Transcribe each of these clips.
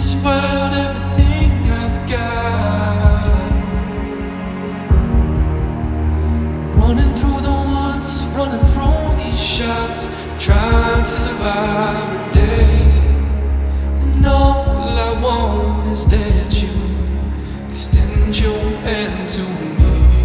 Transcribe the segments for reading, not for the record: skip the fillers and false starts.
this world everything I've got. Running through the woods, running through these shots, trying to survive a day. And all I want is that you extend your hand to me.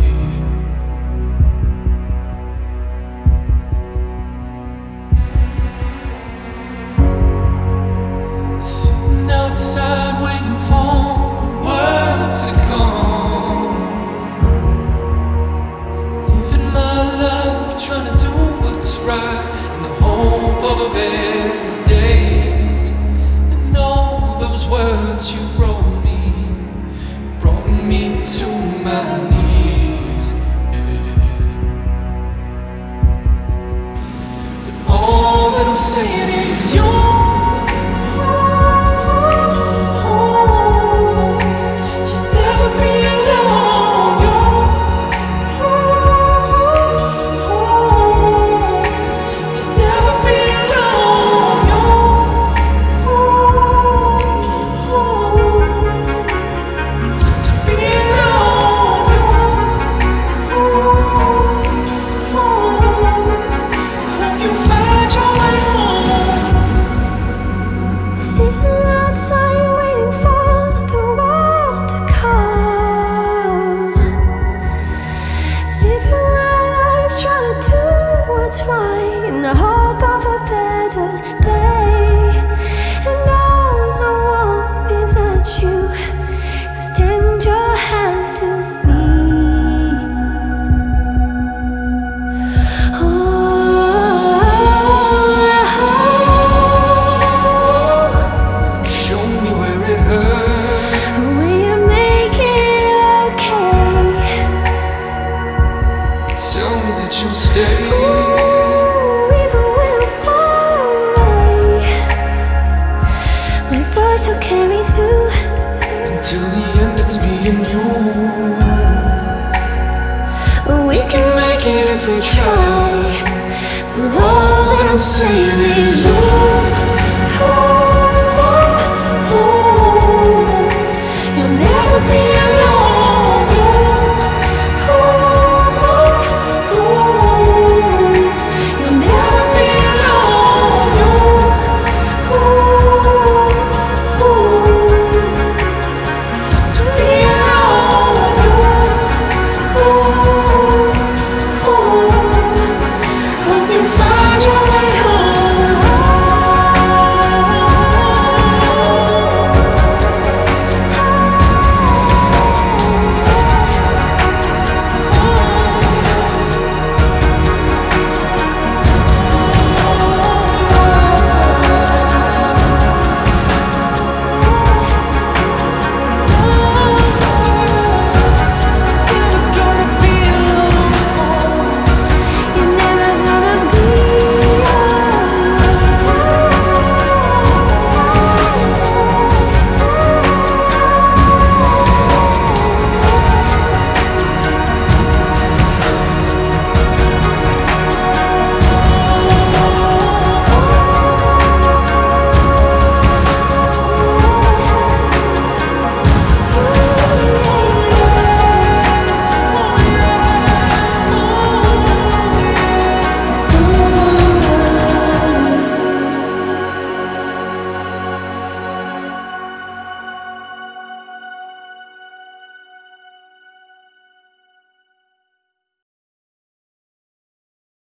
Sitting outside waiting for the world to come, living my life trying to do what's right in the hope of a better day. And all those words you wrote me brought me to my knees, yeah. But all that I'm saying is you. What's right in the hope of a better day. And all I want is that you extend your hand to me. Show me where it hurts. Will you make it okay? Tell me that you'll stay. Will carry through until the end. It's me and you. We can make it if we try. But all that I'm saying is